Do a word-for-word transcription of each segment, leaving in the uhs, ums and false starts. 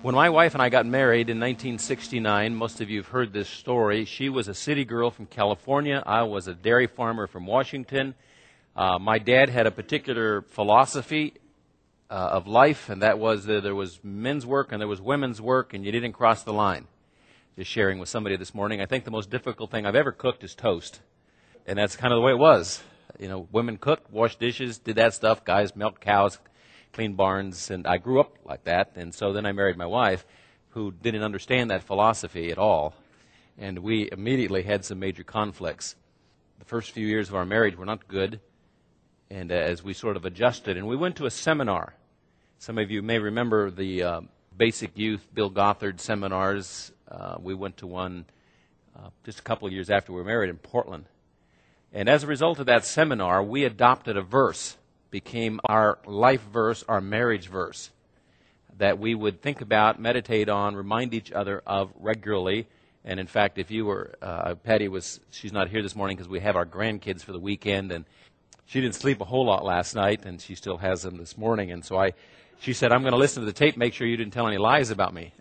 When my wife and I got married in nineteen sixty-nine, most of you have heard this story. She was a city girl from California. I was a dairy farmer from Washington. Uh, my dad had a particular philosophy uh, of life, and that was that there was men's work and there was women's work, and you didn't cross the line. Just sharing with somebody this morning, I think the most difficult thing I've ever cooked is toast. And that's kind of the way it was. You know, women cooked, washed dishes, did that stuff. Guys milked cows, clean barns, and I grew up like that. And so then I married my wife, who didn't understand that philosophy at all. And we immediately had some major conflicts. The first few years of our marriage were not good. And uh, as we sort of adjusted, and we went to a seminar. Some of you may remember the uh, Basic Youth Bill Gothard seminars. Uh, we went to one uh, just a couple of years after we were married in Portland. And as a result of that seminar, we adopted a verse, became our life verse, our marriage verse, that we would think about, meditate on, remind each other of regularly. And in fact, if you were, uh, Patty was, she's not here this morning because we have our grandkids for the weekend, and she didn't sleep a whole lot last night, and she still has them this morning. And so I, she said, I'm going to listen to the tape, make sure you didn't tell any lies about me.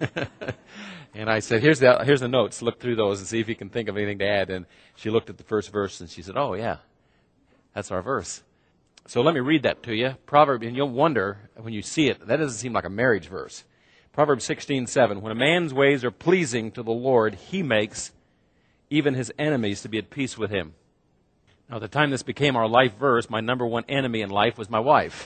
And I said, here's the here's the notes. Look through those and see if you can think of anything to add. And she looked at the first verse and she said, oh, yeah, that's our verse. So let me read that to you. Proverb, and you'll wonder when you see it, that doesn't seem like a marriage verse. Proverbs sixteen seven, when a man's ways are pleasing to the Lord, he makes even his enemies to be at peace with him. Now, at the time this became our life verse, my number one enemy in life was my wife.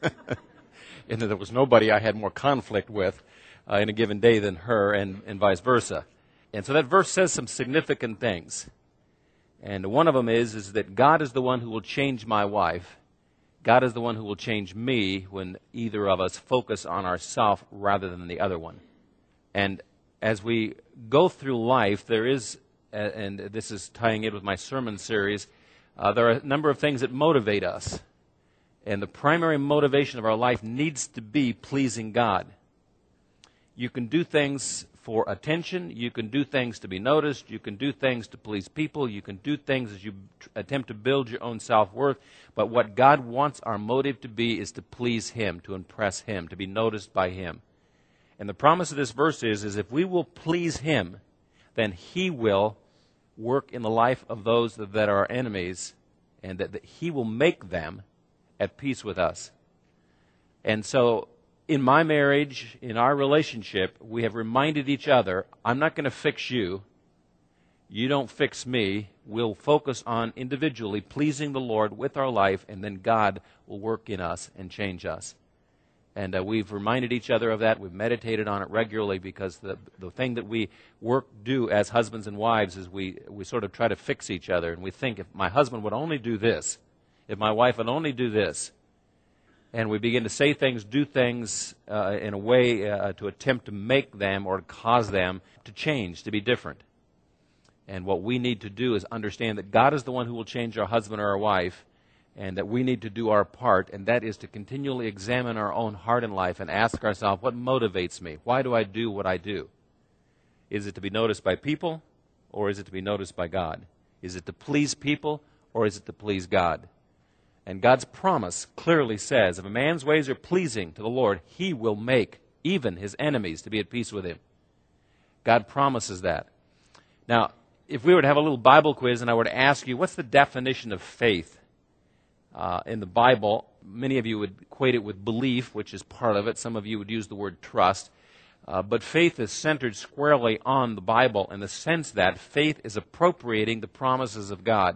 And there was nobody I had more conflict with Uh, in a given day than her, and, and vice versa. And so that verse says some significant things. And one of them is, is that God is the one who will change my wife. God is the one who will change me when either of us focus on ourselves rather than the other one. And as we go through life, there is, uh, and this is tying in with my sermon series, uh, there are a number of things that motivate us. And the primary motivation of our life needs to be pleasing God. You can do things for attention. You can do things to be noticed. You can do things to please people. You can do things as you tr- attempt to build your own self-worth. But what God wants our motive to be is to please Him, to impress Him, to be noticed by Him. And the promise of this verse is, is if we will please Him, then He will work in the life of those that, that are our enemies, and that, that He will make them at peace with us. And so, in my marriage, in our relationship, we have reminded each other, I'm not going to fix you. You don't fix me. We'll focus on individually pleasing the Lord with our life, and then God will work in us and change us. And uh, we've reminded each other of that. We've meditated on it regularly, because the the thing that we work do as husbands and wives is we, we sort of try to fix each other. And we think, if my husband would only do this, if my wife would only do this, and we begin to say things, do things uh, in a way uh, to attempt to make them or to cause them to change, to be different. And what we need to do is understand that God is the one who will change our husband or our wife, and that we need to do our part, and that is to continually examine our own heart and life and ask ourselves, what motivates me? Why do I do what I do? Is it to be noticed by people, or is it to be noticed by God? Is it to please people, or is it to please God? And God's promise clearly says, if a man's ways are pleasing to the Lord, He will make even his enemies to be at peace with him. God promises that. Now, if we were to have a little Bible quiz and I were to ask you, what's the definition of faith uh, in the Bible? Many of you would equate it with belief, which is part of it. Some of you would use the word trust. Uh, but faith is centered squarely on the Bible in the sense that faith is appropriating the promises of God.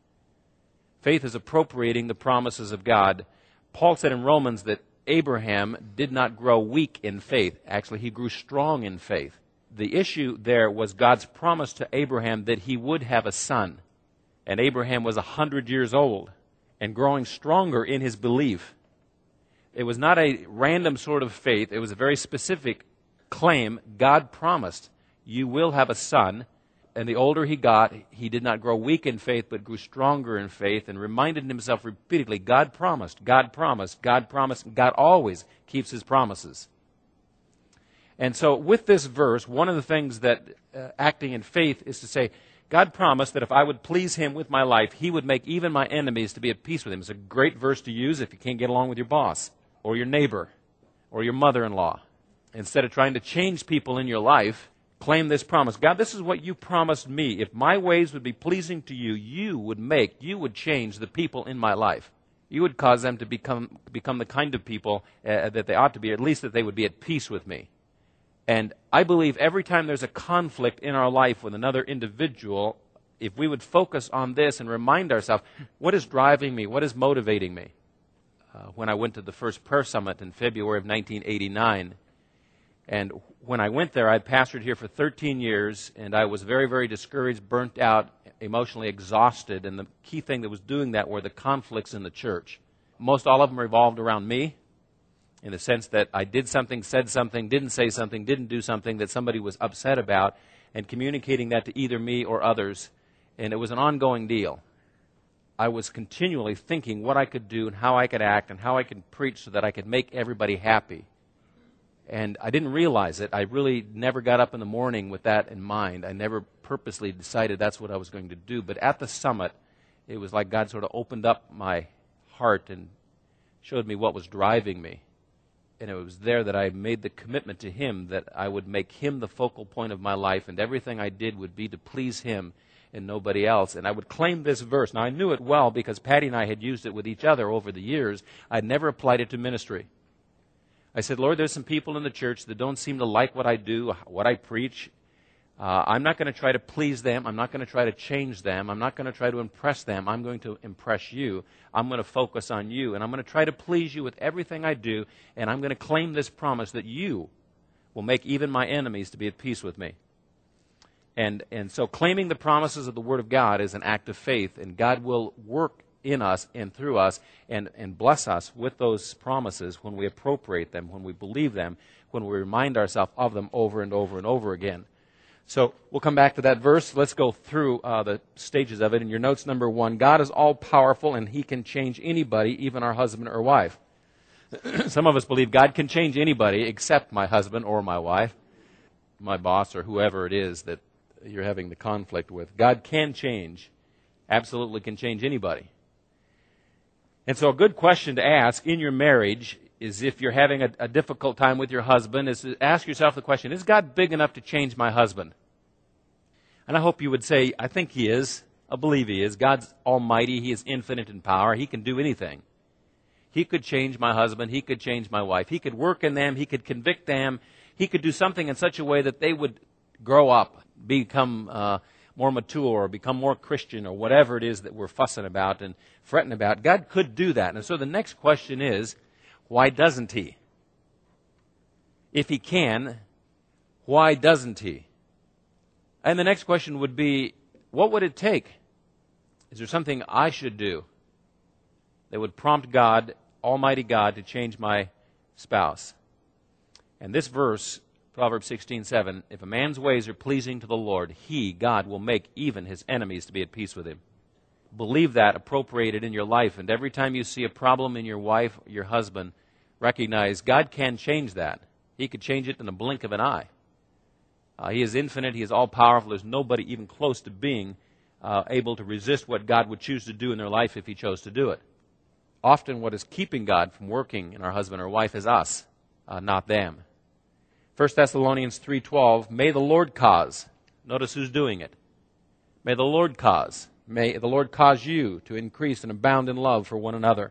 Faith is appropriating the promises of God. Paul said in Romans that Abraham did not grow weak in faith. Actually, he grew strong in faith. The issue there was God's promise to Abraham that he would have a son. And Abraham was a hundred years old and growing stronger in his belief. It was not a random sort of faith. It was a very specific claim. God promised, you will have a son. And the older he got, he did not grow weak in faith, but grew stronger in faith, and reminded himself repeatedly, God promised, God promised, God promised. God always keeps His promises. And so with this verse, one of the things that uh, acting in faith is to say, God promised that if I would please Him with my life, He would make even my enemies to be at peace with Him. It's a great verse to use if you can't get along with your boss, or your neighbor, or your mother-in-law, Instead of trying to change people in your life, claim this promise. God, this is what you promised me. If my ways would be pleasing to you, you would make, you would change the people in my life. You would cause them to become become the kind of people uh, that they ought to be, or at least that they would be at peace with me. And I believe every time there's a conflict in our life with another individual, if we would focus on this and remind ourselves, what is driving me? What is motivating me? Uh, when I went to the first prayer summit in February of nineteen eighty-nine, and when I went there, I had pastored here for thirteen years, and I was very, very discouraged, burnt out, emotionally exhausted, and the key thing that was doing that were the conflicts in the church. Most all of them revolved around me, in the sense that I did something, said something, didn't say something, didn't do something that somebody was upset about, and communicating that to either me or others, and it was an ongoing deal. I was continually thinking what I could do and how I could act and how I could preach so that I could make everybody happy. And I didn't realize it. I really never got up in the morning with that in mind. I never purposely decided that's what I was going to do. But at the summit, it was like God sort of opened up my heart and showed me what was driving me. And it was there that I made the commitment to Him that I would make Him the focal point of my life, and everything I did would be to please Him and nobody else. And I would claim this verse. Now, I knew it well because Patty and I had used it with each other over the years. I'd never applied it to ministry. I said, Lord, there's some people in the church that don't seem to like what I do, what I preach. Uh, I'm not going to try to please them. I'm not going to try to change them. I'm not going to try to impress them. I'm going to impress you. I'm going to focus on you, and I'm going to try to please you with everything I do, and I'm going to claim this promise that you will make even my enemies to be at peace with me. And, and so claiming the promises of the Word of God is an act of faith, and God will work in us and through us and, and bless us with those promises when we appropriate them, when we believe them, when we remind ourselves of them over and over and over again. So we'll come back to that verse. Let's go through uh, the stages of it. In your notes, number one, God is all-powerful and He can change anybody, even our husband or wife. Some of us believe God can change anybody except my husband or my wife, my boss or whoever it is that you're having the conflict with. God can change, absolutely can change anybody. And so a good question to ask in your marriage is, if you're having a, a difficult time with your husband, is to ask yourself the question, is God big enough to change my husband? And I hope you would say, I think He is. I believe He is. God's almighty. He is infinite in power. He can do anything. He could change my husband. He could change my wife. He could work in them. He could convict them. He could do something in such a way that they would grow up, become uh, more mature, or become more Christian, or whatever it is that we're fussing about and fretting about. God could do that. And so the next question is, why doesn't He? If He can, why doesn't He? And the next question would be, what would it take? Is there something I should do that would prompt God, Almighty God, to change my spouse? And this verse, Proverbs sixteen seven, if a man's ways are pleasing to the Lord, He, God, will make even his enemies to be at peace with him. Believe that, appropriate it in your life, and every time you see a problem in your wife or your husband, recognize God can change that. He could change it in the blink of an eye. Uh, he is infinite. He is all-powerful. There's nobody even close to being uh, able to resist what God would choose to do in their life if He chose to do it. Often what is keeping God from working in our husband or wife is us, uh, not them. First Thessalonians three twelve, may the Lord cause. Notice who's doing it. May the Lord cause. May the Lord cause you to increase and abound in love for one another.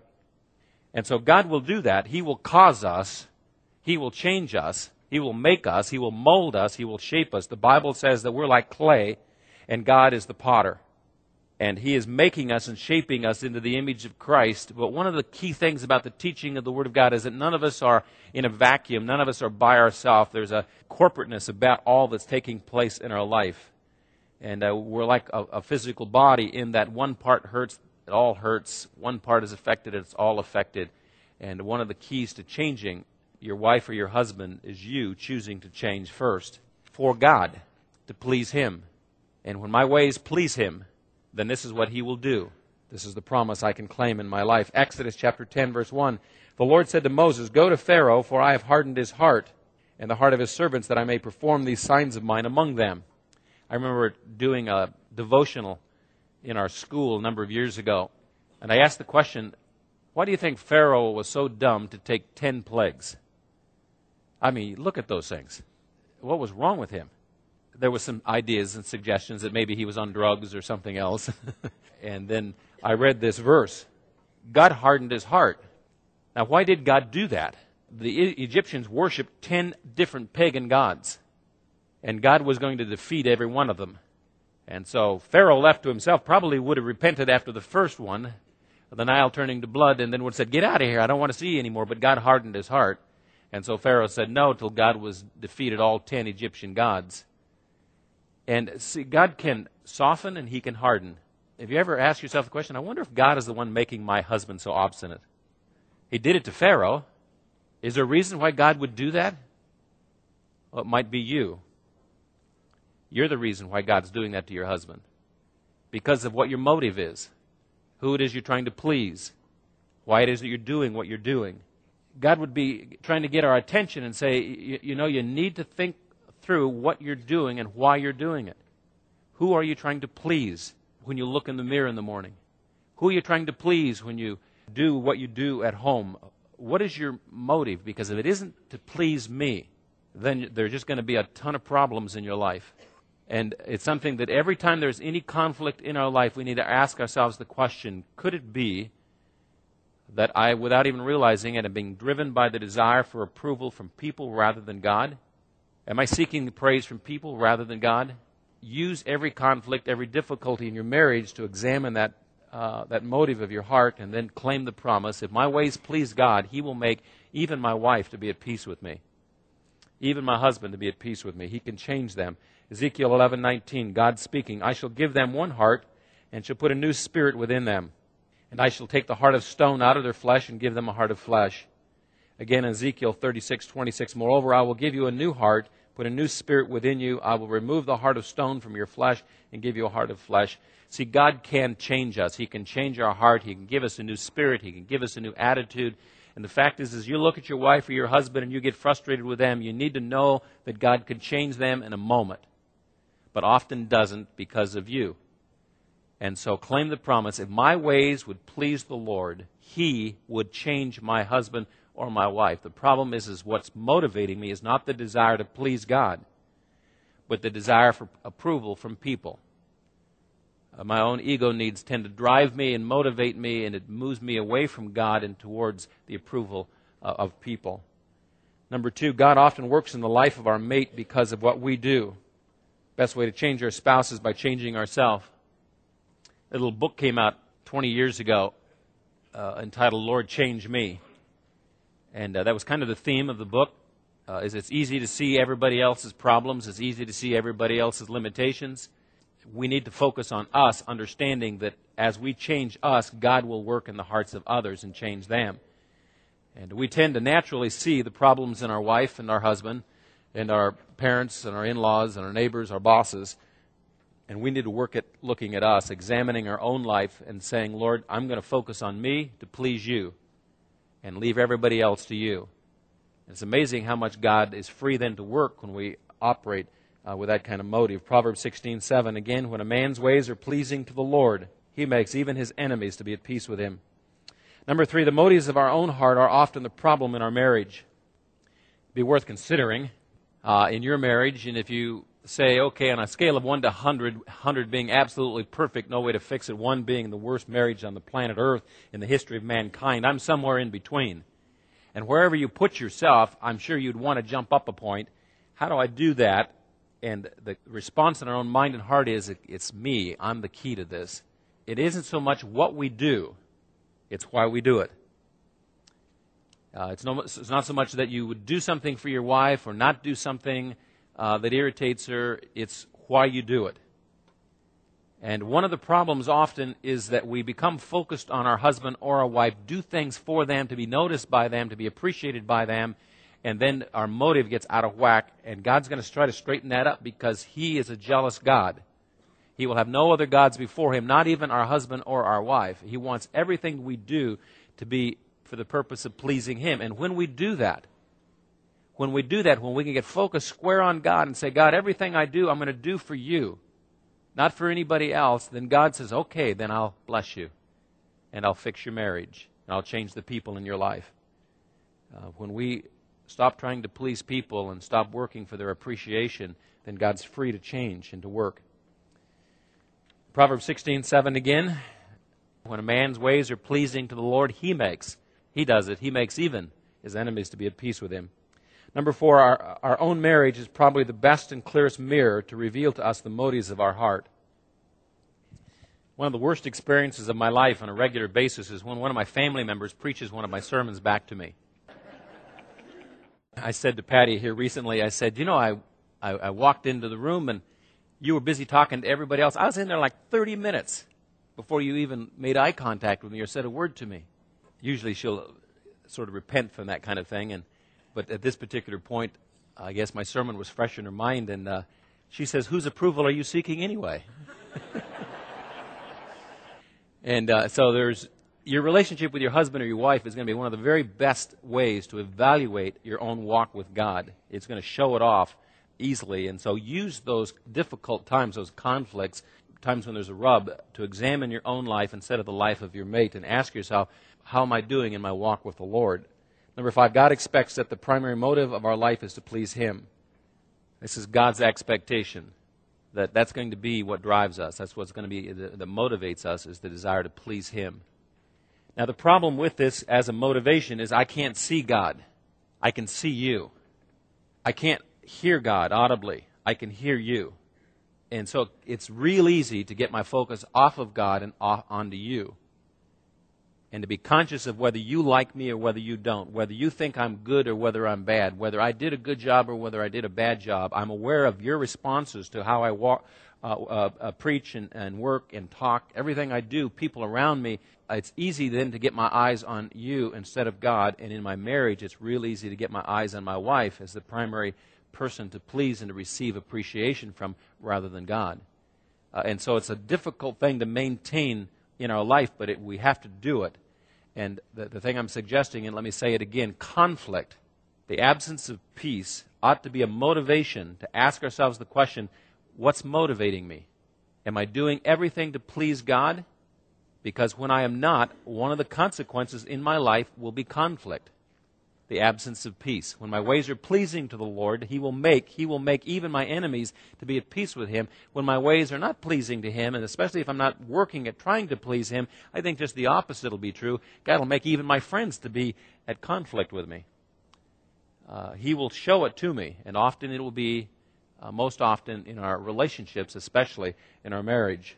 And so God will do that. He will cause us. He will change us. He will make us. He will mold us. He will shape us. The Bible says that we're like clay, and God is the potter. And He is making us and shaping us into the image of Christ. But one of the key things about the teaching of the Word of God is that none of us are in a vacuum. None of us are by ourselves. There's a corporateness about all that's taking place in our life. And uh, we're like a, a physical body in that one part hurts, it all hurts. One part is affected, it's all affected. And one of the keys to changing your wife or your husband is you choosing to change first for God, to please Him. And when my ways please Him, then this is what He will do. This is the promise I can claim in my life. Exodus chapter ten, verse one. The Lord said to Moses, go to Pharaoh, for I have hardened his heart and the heart of his servants, that I may perform these signs of mine among them. I remember doing a devotional in our school a number of years ago, and I asked the question, why do you think Pharaoh was so dumb to take ten plagues? I mean, look at those things. What was wrong with him? There were some ideas and suggestions that maybe he was on drugs or something else. And then I read this verse. God hardened his heart. Now, why did God do that? The E- Egyptians worshipped ten different pagan gods. And God was going to defeat every one of them. And so Pharaoh, left to himself, probably would have repented after the first one, the Nile turning to blood, and then would have said, "Get out of here, I don't want to see you anymore." But God hardened his heart. And so Pharaoh said no till God was defeated all ten Egyptian gods. And see, God can soften and he can harden. Have you ever asked yourself the question, I wonder if God is the one making my husband so obstinate? He did it to Pharaoh. Is there a reason why God would do that? Well, it might be you. You're the reason why God's doing that to your husband. Because of what your motive is. Who it is you're trying to please. Why it is that you're doing what you're doing. God would be trying to get our attention and say, you, you know, you need to think through what you're doing and why you're doing it. Who are you trying to please when you look in the mirror in the morning? Who are you trying to please when you do what you do at home? What is your motive? Because if it isn't to please me, then there's just going to be a ton of problems in your life. And it's something that every time there's any conflict in our life, we need to ask ourselves the question, could it be that I, without even realizing it, am being driven by the desire for approval from people rather than God? Am I seeking praise from people rather than God? Use every conflict, every difficulty in your marriage to examine that uh, that motive of your heart and then claim the promise. If my ways please God, he will make even my wife to be at peace with me. Even my husband to be at peace with me. He can change them. Ezekiel eleven nineteen, God speaking, I shall give them one heart and shall put a new spirit within them. And I shall take the heart of stone out of their flesh and give them a heart of flesh. Again, Ezekiel thirty-six twenty-six, moreover, I will give you a new heart, put a new spirit within you. I will remove the heart of stone from your flesh and give you a heart of flesh. See, God can change us. He can change our heart. He can give us a new spirit. He can give us a new attitude. And the fact is, as you look at your wife or your husband and you get frustrated with them, you need to know that God could change them in a moment, but often doesn't because of you. And so claim the promise, if my ways would please the Lord, he would change my husband or my wife. The problem is, is what's motivating me is not the desire to please God, but the desire for approval from people. Uh, my own ego needs tend to drive me and motivate me, and it moves me away from God and towards the approval uh, of people. Number two, God often works in the life of our mate because of what we do. Best way to change our spouse is by changing ourselves. A little book came out twenty years ago uh, entitled Lord, Change Me. And uh, that was kind of the theme of the book, uh, is it's easy to see everybody else's problems. It's easy to see everybody else's limitations. We need to focus on us, understanding that as we change us, God will work in the hearts of others and change them. And we tend to naturally see the problems in our wife and our husband and our parents and our in-laws and our neighbors, our bosses. And we need to work at looking at us, examining our own life and saying, Lord, I'm going to focus on me to please you and leave everybody else to you. It's amazing how much God is free then to work when we operate uh, with that kind of motive. Proverbs sixteen seven, again, when a man's ways are pleasing to the Lord, he makes even his enemies to be at peace with him. Number three, the motives of our own heart are often the problem in our marriage. It'd be worth considering uh, in your marriage, and if you say, okay, on a scale of one to one hundred, one hundred being absolutely perfect, no way to fix it, one being the worst marriage on the planet Earth in the history of mankind, I'm somewhere in between. And wherever you put yourself, I'm sure you'd want to jump up a point. How do I do that? And the response in our own mind and heart is, it's me. I'm the key to this. It isn't so much what we do, it's why we do it. Uh, it's, no, it's not so much that you would do something for your wife or not do something Uh, that irritates her. It's why you do it. And one of the problems often is that we become focused on our husband or our wife, do things for them, to be noticed by them, to be appreciated by them, and then our motive gets out of whack, and God's going to try to straighten that up because he is a jealous God. He will have no other gods before him, not even our husband or our wife. He wants everything we do to be for the purpose of pleasing him. And when we do that, When we do that, when we can get focused square on God and say, God, everything I do, I'm going to do for you, not for anybody else, then God says, okay, then I'll bless you, and I'll fix your marriage, and I'll change the people in your life. Uh, when we stop trying to please people and stop working for their appreciation, then God's free to change and to work. Proverbs sixteen seven again. When a man's ways are pleasing to the Lord, he makes. He does it. He makes even his enemies to be at peace with him. Number four, our, our own marriage is probably the best and clearest mirror to reveal to us the motives of our heart. One of the worst experiences of my life on a regular basis is when one of my family members preaches one of my sermons back to me. I said to Patty here recently, I said, you know, I, I, I walked into the room and you were busy talking to everybody else. I was in there like thirty minutes before you even made eye contact with me or said a word to me. Usually she'll sort of repent from that kind of thing, and but at this particular point, I guess my sermon was fresh in her mind, and uh, she says, whose approval are you seeking anyway? And uh, so there's your relationship with your husband or your wife is going to be one of the very best ways to evaluate your own walk with God. It's going to show it off easily, and so use those difficult times, those conflicts, times when there's a rub, to examine your own life instead of the life of your mate and ask yourself, how am I doing in my walk with the Lord? Number five, God expects that the primary motive of our life is to please Him. This is God's expectation, that that's going to be what drives us. That's what's going to be, that, that motivates us, is the desire to please Him. Now, the problem with this as a motivation is I can't see God. I can see you. I can't hear God audibly. I can hear you. And so it's real easy to get my focus off of God and off onto you. And to be conscious of whether you like me or whether you don't, whether you think I'm good or whether I'm bad, whether I did a good job or whether I did a bad job. I'm aware of your responses to how I walk, uh, uh, uh, preach and, and work and talk. Everything I do, people around me, it's easy then to get my eyes on you instead of God. And in my marriage, it's real easy to get my eyes on my wife as the primary person to please and to receive appreciation from rather than God. Uh, and so it's a difficult thing to maintain in our life, but it, we have to do it. And the, the thing I'm suggesting, and let me say it again, conflict, the absence of peace, ought to be a motivation to ask ourselves the question, what's motivating me? Am I doing everything to please God? Because when I am not, one of the consequences in my life will be conflict, the absence of peace. When my ways are pleasing to the Lord, He will make, He will make even my enemies to be at peace with Him. When my ways are not pleasing to Him, and especially if I'm not working at trying to please Him, I think just the opposite will be true. God will make even my friends to be at conflict with me. Uh, he will show it to me, and often it will be, uh, most often in our relationships, especially in our marriage.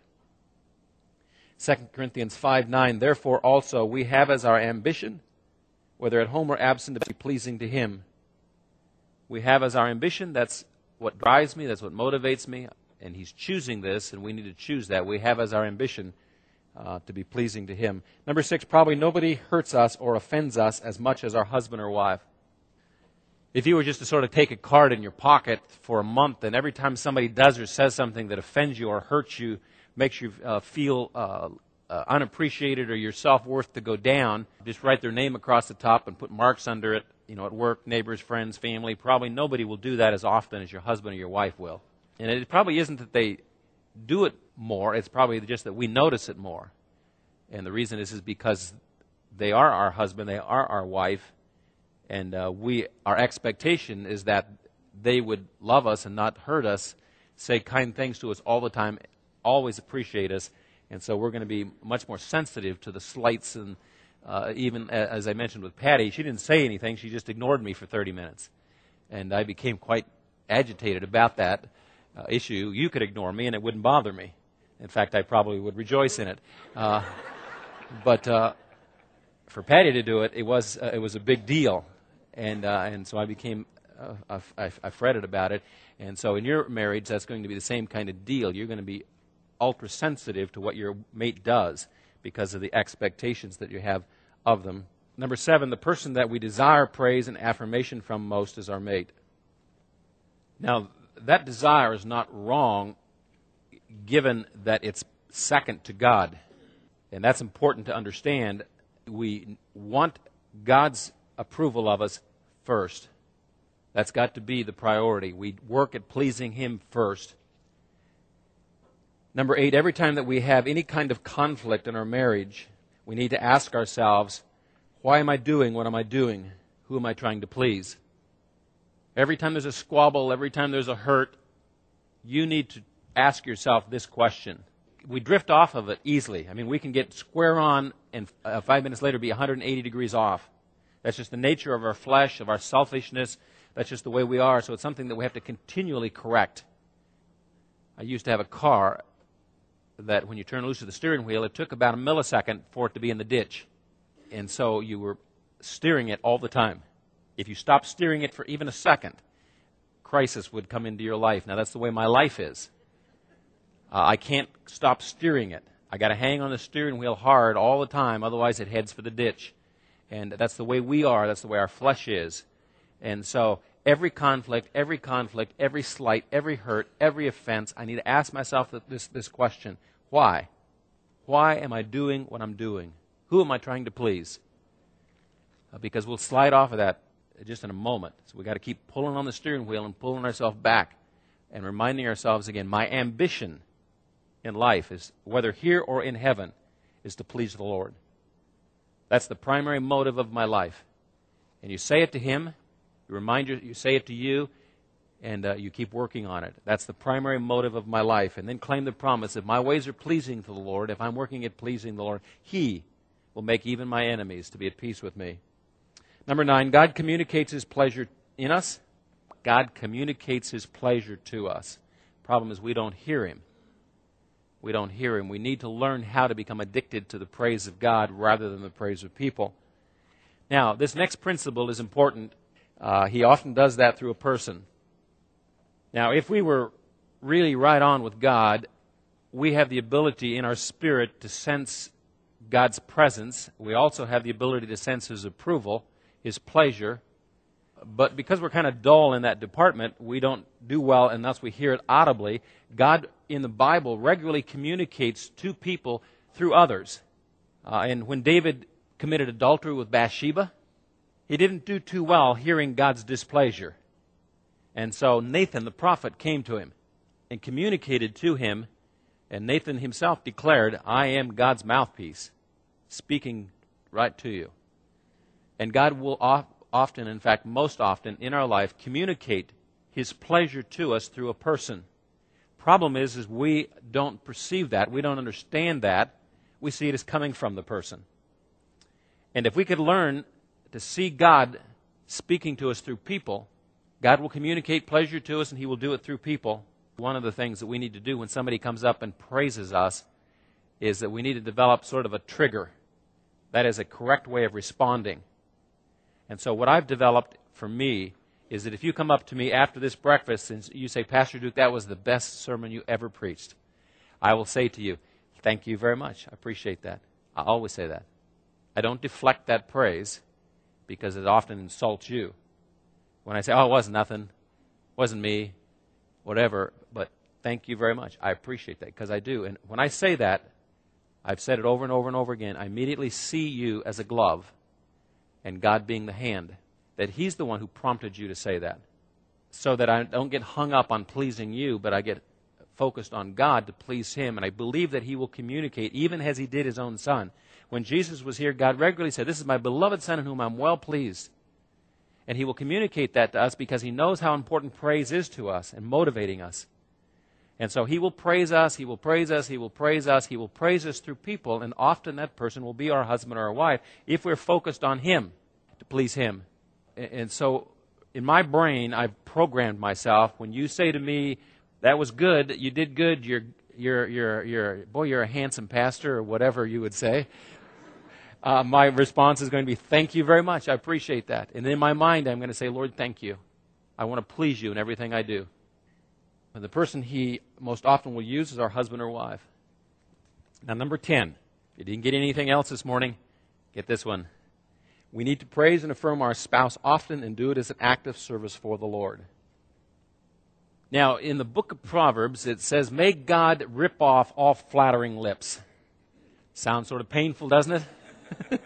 Second Corinthians five nine, therefore also we have as our ambition, whether at home or absent, to be pleasing to Him. We have as our ambition, that's what drives me, that's what motivates me, and He's choosing this, and we need to choose that. We have as our ambition uh, to be pleasing to Him. Number six, probably nobody hurts us or offends us as much as our husband or wife. If you were just to sort of take a card in your pocket for a month, and every time somebody does or says something that offends you or hurts you, makes you uh, feel uh, Uh, unappreciated or your self-worth to go down, just write their name across the top and put marks under it, you know, at work, neighbors, friends, family. Probably nobody will do that as often as your husband or your wife will. And it probably isn't that they do it more, it's probably just that we notice it more. And the reason is, is because they are our husband, they are our wife, and uh, we, our expectation is that they would love us and not hurt us, say kind things to us all the time, always appreciate us. And so we're going to be much more sensitive to the slights. And uh, even as I mentioned with Patty, she didn't say anything. She just ignored me for thirty minutes. And I became quite agitated about that uh, issue. You could ignore me and it wouldn't bother me. In fact, I probably would rejoice in it. Uh, but uh, for Patty to do it, it was uh, it was a big deal. And uh, and so I became, uh, I, I fretted about it. And so in your marriage, that's going to be the same kind of deal. You're going to be ultra sensitive to what your mate does because of the expectations that you have of them. Number seven, the person that we desire praise and affirmation from most is our mate. Now, that desire is not wrong given that it's second to God. And that's important to understand. We want God's approval of us first. That's got to be the priority. We work at pleasing Him first. Number eight, every time that we have any kind of conflict in our marriage, we need to ask ourselves, why am I doing what am I doing? Who am I trying to please? Every time there's a squabble, every time there's a hurt, you need to ask yourself this question. We drift off of it easily. I mean, we can get square on and uh, five minutes later be one hundred eighty degrees off. That's just the nature of our flesh, of our selfishness. That's just the way we are. So it's something that we have to continually correct. I used to have a car that when you turn loose of the steering wheel, it took about a millisecond for it to be in the ditch. And so you were steering it all the time. If you stopped steering it for even a second, crisis would come into your life. Now, that's the way my life is. Uh, I can't stop steering it. I got to hang on the steering wheel hard all the time, otherwise it heads for the ditch. And that's the way we are. That's the way our flesh is. And so every conflict, every conflict, every slight, every hurt, every offense, I need to ask myself this, this question. Why? Why am I doing what I'm doing? Who am I trying to please? Uh, because we'll slide off of that just in a moment. So we've got to keep pulling on the steering wheel and pulling ourselves back and reminding ourselves again, my ambition in life is, whether here or in heaven, is to please the Lord. That's the primary motive of my life. And you say it to Him, you remind you, you say it to you, and uh, you keep working on it. That's the primary motive of my life. And then claim the promise, if my ways are pleasing to the Lord, if I'm working at pleasing the Lord, He will make even my enemies to be at peace with me. Number nine, God communicates His pleasure in us. God communicates His pleasure to us. Problem is we don't hear Him. We don't hear Him. We need to learn how to become addicted to the praise of God rather than the praise of people. Now, this next principle is important. Uh, he often does that through a person. Now, if we were really right on with God, we have the ability in our spirit to sense God's presence. We also have the ability to sense His approval, His pleasure. But because we're kind of dull in that department, we don't do well unless we hear it audibly. God in the Bible regularly communicates to people through others. Uh, and when David committed adultery with Bathsheba, he didn't do too well hearing God's displeasure. And so Nathan the prophet came to him and communicated to him, and Nathan himself declared, I am God's mouthpiece, speaking right to you. And God will often, often, in fact, most often in our life, communicate His pleasure to us through a person. Problem is, is we don't perceive that. We don't understand that. We see it as coming from the person. And if we could learn to see God speaking to us through people, God will communicate pleasure to us, and He will do it through people. One of the things that we need to do when somebody comes up and praises us is that we need to develop sort of a trigger. That is a correct way of responding. And so what I've developed for me is that if you come up to me after this breakfast and you say, Pastor Duke, that was the best sermon you ever preached, I will say to you, thank you very much. I appreciate that. I always say that. I don't deflect that praise because it often insults you. When I say, oh, it wasn't nothing, wasn't me, whatever, but thank you very much. I appreciate that because I do. And when I say that, I've said it over and over and over again, I immediately see you as a glove and God being the hand, that He's the one who prompted you to say that, so that I don't get hung up on pleasing you, but I get focused on God to please Him, and I believe that He will communicate, even as He did His own Son. When Jesus was here, God regularly said, this is my beloved Son in whom I'm well pleased. And He will communicate that to us because He knows how important praise is to us and motivating us. And so He will praise us, He will praise us, He will praise us, He will praise us through people, and often that person will be our husband or our wife if we're focused on Him, to please Him. And so in my brain, I've programmed myself, when you say to me, that was good, you did good, you're, you're, you're, you're boy, you're a handsome pastor, or whatever you would say, uh, my response is going to be, thank you very much, I appreciate that. And in my mind, I'm going to say, Lord, thank you. I want to please you in everything I do. And the person He most often will use is our husband or wife. Now, number ten. If you didn't get anything else this morning, get this one. We need to praise and affirm our spouse often and do it as an act of service for the Lord. Now, in the book of Proverbs, it says, may God rip off all flattering lips. Sounds sort of painful, doesn't it?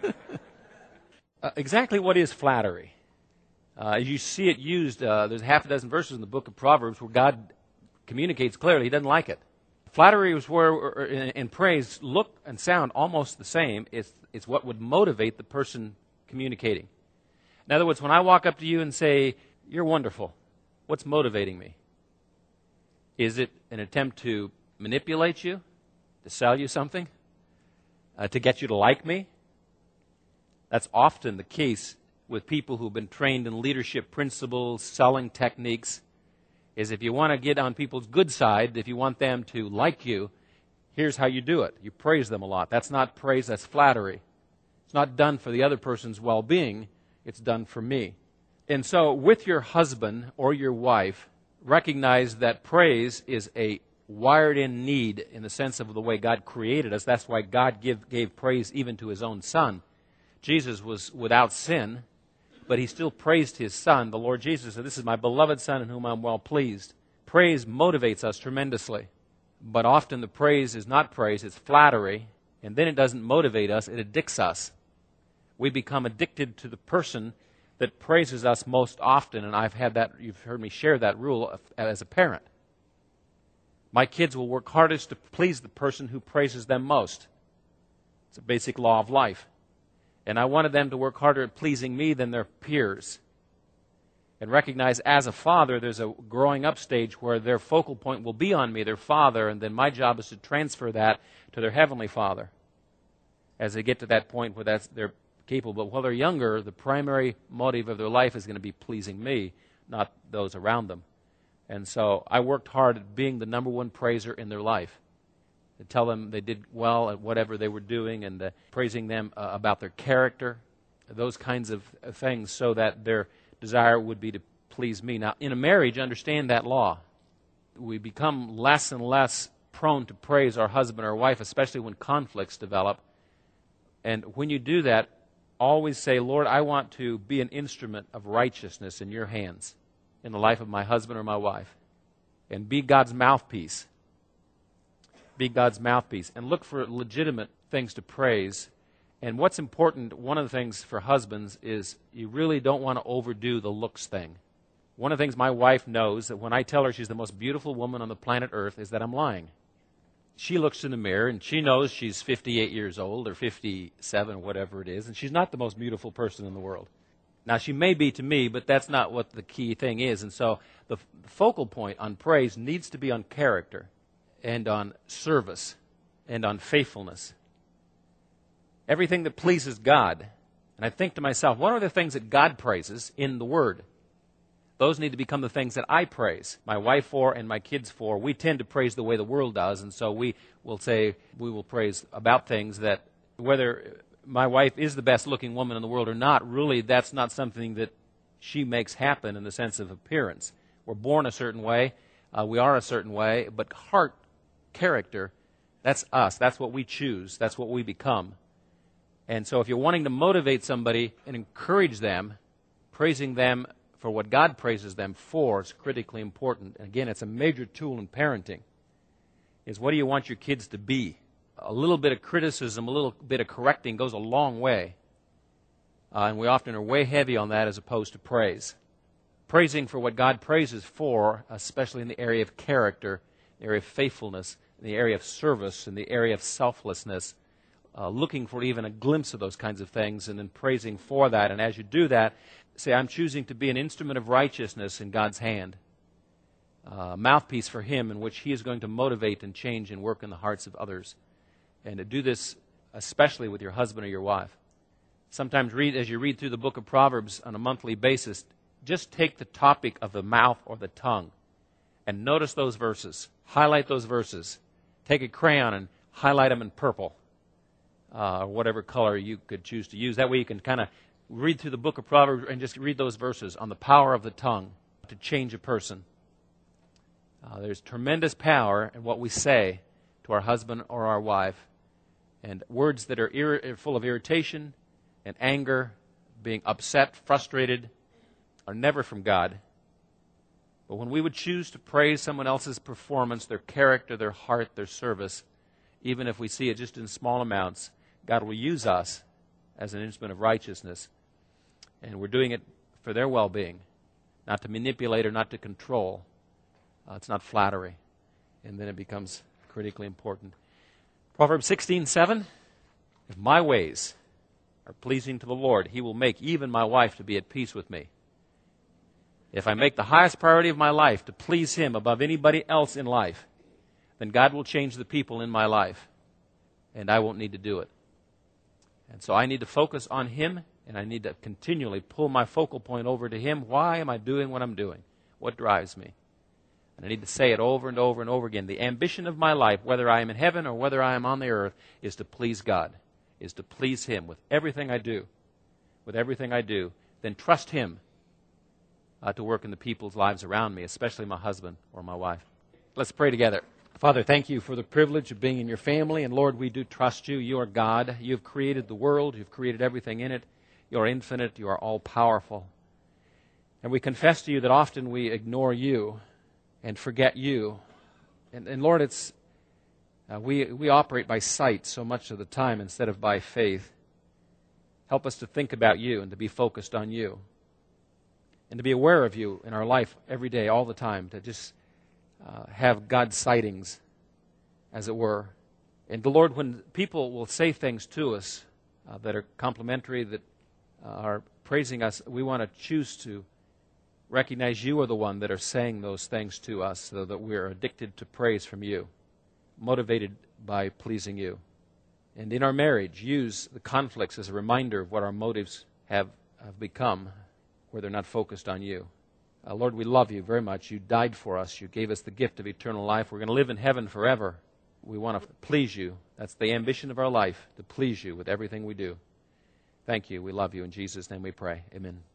uh, exactly what is flattery? Uh, as you see it used, uh, there's half a dozen verses in the book of Proverbs where God communicates clearly He doesn't like it. Flattery is where, and praise look and sound almost the same. It's, it's what would motivate the person communicating. In other words, when I walk up to you and say, you're wonderful, What's motivating me? Is it an attempt to manipulate you, to sell you something, uh, to get you to like me? That's often the case with people who've been trained in leadership principles, selling techniques, is if you want to get on people's good side, if you want them to like you, here's how you do it. You praise them a lot. That's not praise, that's flattery. It's not done for the other person's well-being. It's done for me. And so with your husband or your wife, recognize that praise is a wired-in need in the sense of the way God created us. That's why God give, gave praise even to His own Son. Jesus was without sin, but He still praised His Son. The Lord Jesus said, "This is my beloved Son in whom I'm well pleased." Praise motivates us tremendously. But often the praise is not praise, it's flattery. And then it doesn't motivate us, it addicts us. We become addicted to the person that praises us most often. And I've had that, you've heard me share that rule as a parent. My kids will work hardest to please the person who praises them most. It's a basic law of life. And I wanted them to work harder at pleasing me than their peers. And recognize as a father, there's a growing up stage where their focal point will be on me, their father, and then my job is to transfer that to their heavenly Father. As they get to that point where that's they're capable. But while they're younger, the primary motive of their life is going to be pleasing me, not those around them. And so I worked hard at being the number one praiser in their life. To tell them they did well at whatever they were doing, and uh, praising them uh, about their character, those kinds of uh, things, so that their desire would be to please me. Now, in a marriage, understand that law. We become less and less prone to praise our husband or wife, especially when conflicts develop. And when you do that, always say, "Lord, I want to be an instrument of righteousness in your hands in the life of my husband or my wife." And be God's mouthpiece. Be God's mouthpiece. And look for legitimate things to praise. And what's important, one of the things for husbands is you really don't want to overdo the looks thing. One of the things my wife knows, that when I tell her she's the most beautiful woman on the planet Earth, is that I'm lying. She looks in the mirror and she knows she's fifty-eight years old or fifty-seven, whatever it is, and she's not the most beautiful person in the world. Now, she may be to me, but that's not what the key thing is. And so the f- focal point on praise needs to be on character and on service and on faithfulness. Everything that pleases God. And I think to myself, what are the things that God praises in the Word? Those need to become the things that I praise my wife for and my kids for. We tend to praise the way the world does, and so we will say we will praise about things that, whether my wife is the best looking woman in the world or not, really that's not something that she makes happen in the sense of appearance. We're born a certain way, uh, we are a certain way, but heart, character, that's us. That's what we choose. That's what we become. And so if you're wanting to motivate somebody and encourage them, praising them for what God praises them for is critically important. And again, it's a major tool in parenting, is what do you want your kids to be? A little bit of criticism, a little bit of correcting goes a long way. Uh, and we often are way heavy on that as opposed to praise. Praising for what God praises for, especially in the area of character, the area of faithfulness, in the area of service, in the area of selflessness, uh, looking for even a glimpse of those kinds of things and then praising for that. And as you do that, say, I'm choosing to be an instrument of righteousness in God's hand, a mouthpiece for Him in which He is going to motivate and change and work in the hearts of others. And to do this especially with your husband or your wife. Sometimes read as you read through the book of Proverbs on a monthly basis, just take the topic of the mouth or the tongue and notice those verses. Highlight those verses. Take a crayon and highlight them in purple, uh, or whatever color you could choose to use. That way you can kind of read through the book of Proverbs and just read those verses on the power of the tongue to change a person. Uh, there's tremendous power in what we say to our husband or our wife. And words that are ir- full of irritation and anger, being upset, frustrated, are never from God. But when we would choose to praise someone else's performance, their character, their heart, their service, even if we see it just in small amounts, God will use us as an instrument of righteousness. And we're doing it for their well-being, not to manipulate or not to control. Uh, it's not flattery. And then it becomes critically important. Proverbs sixteen seven, if my ways are pleasing to the Lord, He will make even my wife to be at peace with me. If I make the highest priority of my life to please Him above anybody else in life, then God will change the people in my life, and I won't need to do it. And so I need to focus on Him, and I need to continually pull my focal point over to Him. Why am I doing what I'm doing? What drives me? And I need to say it over and over and over again. The ambition of my life, whether I am in heaven or whether I am on the earth, is to please God, is to please Him with everything I do. With everything I do. Then trust Him uh, to work in the people's lives around me, especially my husband or my wife. Let's pray together. Father, thank you for the privilege of being in your family. And Lord, we do trust you. You are God. You've created the world. You've created everything in it. You are infinite. You are all-powerful. And we confess to you that often we ignore you and forget you. And, and Lord, it's uh, we, we operate by sight so much of the time instead of by faith. Help us to think about you and to be focused on you. And to be aware of you in our life every day, all the time. To just uh, have God's sightings, as it were. And the Lord, when people will say things to us uh, that are complimentary, that uh, are praising us, we want to choose to recognize you are the one that are saying those things to us, so that we're addicted to praise from you, motivated by pleasing you. And in our marriage, use the conflicts as a reminder of what our motives have, have become, where they're not focused on you. Uh, Lord, we love you very much. You died for us. You gave us the gift of eternal life. We're going to live in heaven forever. We want to please you. That's the ambition of our life, to please you with everything we do. Thank you. We love you. In Jesus' name we pray. Amen.